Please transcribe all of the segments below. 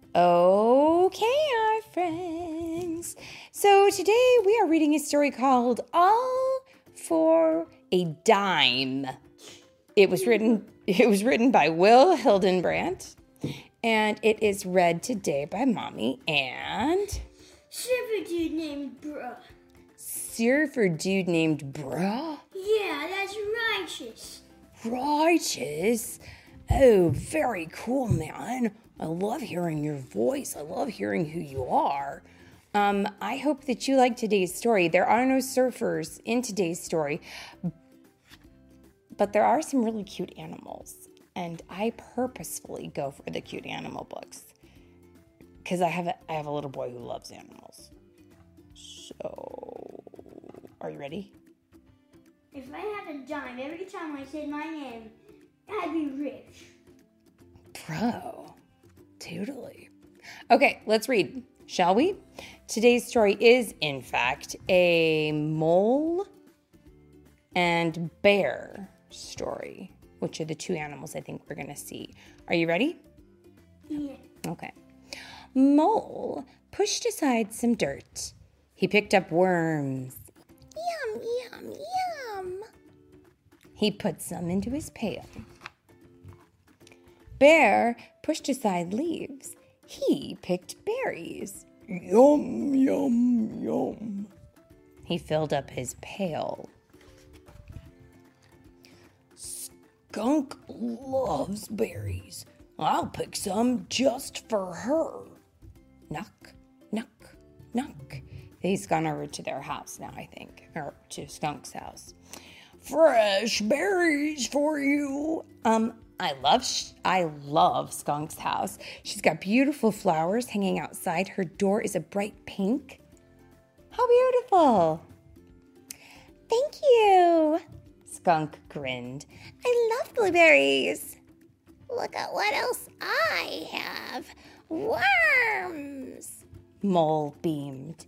Okay, our friends. So today we are reading a story called All for a Dime. It was written by Will Hildenbrandt, and it is read today by Mommy and Surfer dude named Bruh. Surfer dude named Bruh? Yeah, that's righteous. Righteous? Oh, very cool, man. I love hearing your voice. I love hearing who you are. I hope that you like today's story. There are no surfers in today's story, but there are some really cute animals. And I purposefully go for the cute animal books because I have a little boy who loves animals. So, are you ready? If I had a dime every time I said my name, I'd be rich. Bro, totally. Okay, let's read, shall we? Today's story is, in fact, a mole and bear story, which are the two animals I think we're going to see. Are you ready? Yeah. Okay. Mole pushed aside some dirt. He picked up worms. Yum, yum, yum. He put some into his pail. Bear pushed aside leaves. He picked berries. Yum, yum, yum. He filled up his pail. Skunk loves berries. I'll pick some just for her. Knock, knock, knock. He's gone over to their house now, I think, or to Skunk's house. Fresh berries for you. I love Skunk's house. She's got beautiful flowers hanging outside. Her door is a bright pink. How beautiful. Thank you. Skunk grinned. I love blueberries. Look at what else I have. Worms. Mole beamed.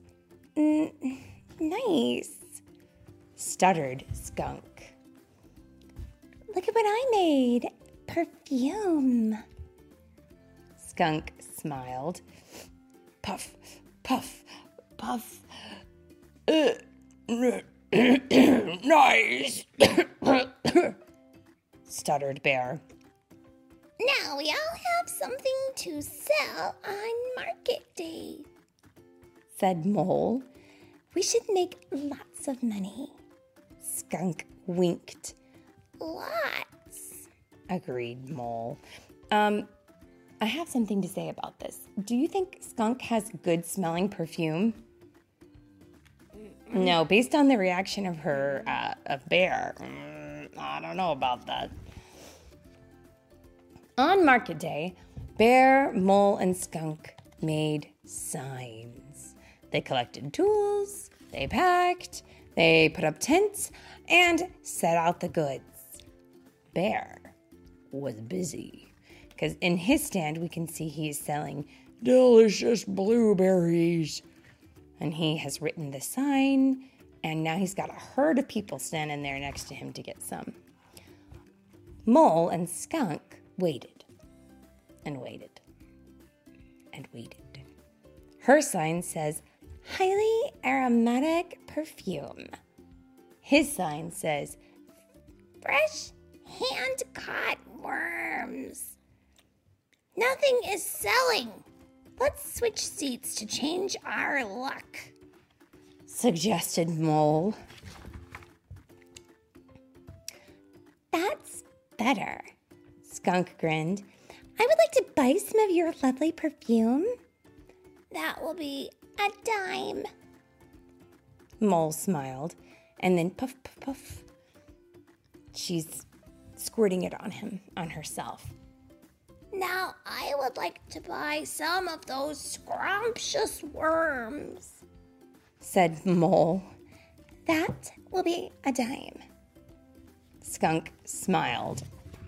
Nice, stuttered Skunk. Look at what I made. Perfume. Skunk smiled. Puff, puff, puff. Nice, stuttered Bear. Now we all have something to sell on market day, said Mole. We should make lots of money. Skunk winked. Lots, agreed Mole. I have something to say about this. Do you think Skunk has good smelling perfume? No, based on the reaction of Bear, I don't know about that. On market day, Bear, Mole, and Skunk made signs. They collected tools, they packed, they put up tents, and set out the goods. Bear was busy, because in his stand we can see he is selling delicious blueberries. And he has written the sign, and now he's got a herd of people standing there next to him to get some. Mole and Skunk waited and waited and waited. Her sign says, highly aromatic perfume. His sign says, fresh hand-caught worms. Nothing is selling. Let's switch seats to change our luck, suggested Mole. That's better, Skunk grinned. I would like to buy some of your lovely perfume. That will be a dime. Mole smiled, and then puff, puff, puff. She's squirting it on herself. Now I would like to buy some of those scrumptious worms, said Mole. That will be a dime. Skunk smiled.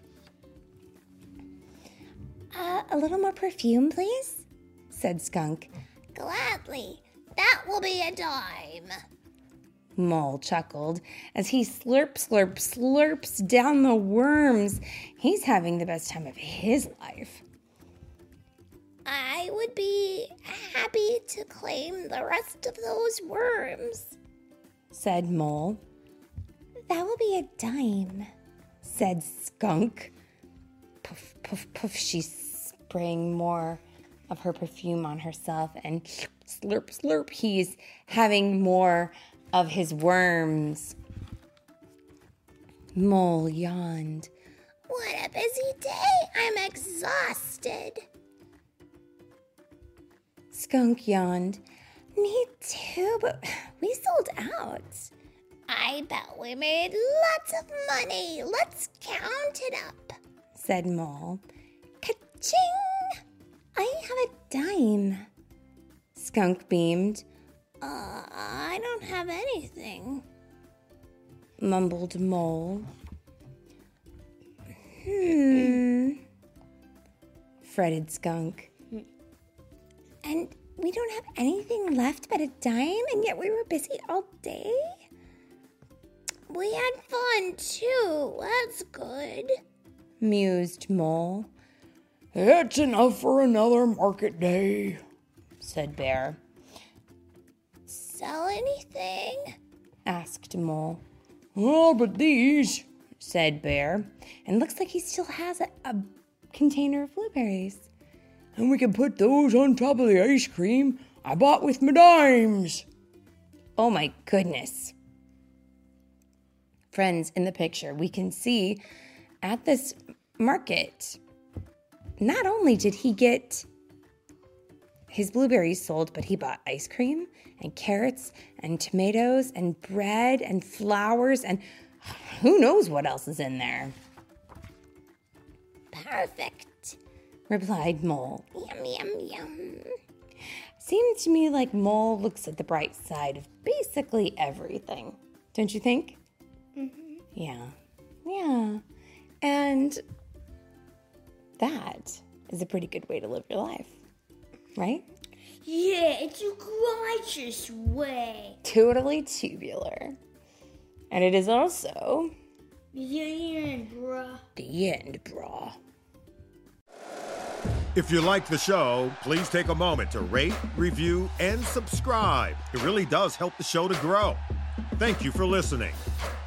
A little more perfume, please, said Skunk. Gladly. That will be a dime. Mole chuckled as he slurps down the worms. He's having the best time of his life. I would be happy to claim the rest of those worms, said Mole. That will be a dime, said Skunk. Puff, puff, puff, she's spraying more of her perfume on herself, and slurp, slurp, he's having more of his worms. Mole yawned. What a busy day. I'm exhausted. Skunk yawned. Me too, but we sold out. I bet we made lots of money. Let's count it up, said Mole. Ka-ching! I have a dime. Skunk beamed. I don't have anything, mumbled Mole. Fretted Skunk. And we don't have anything left but a dime, and yet we were busy all day? We had fun, too. That's good, mused Mole. It's enough for another market day, said Bear. Sell anything? Asked Mole. Oh, but these, said Bear. And looks like he still has a container of blueberries. And we can put those on top of the ice cream I bought with my dimes. Oh my goodness. Friends, in the picture, we can see at this market, not only did he get his blueberries sold, but he bought ice cream and carrots and tomatoes and bread and flowers and who knows what else is in there. Perfect, replied Mole. Yum, yum, yum. Seems to me like Mole looks at the bright side of basically everything. Don't you think? Mm-hmm. Yeah. And that is a pretty good way to live your life, right? Yeah, it's a righteous way. Totally tubular. And it is also The end, bruh. the end, brah. If you like the show, please take a moment to rate, review, and subscribe. It really does help the show to grow. Thank you for listening.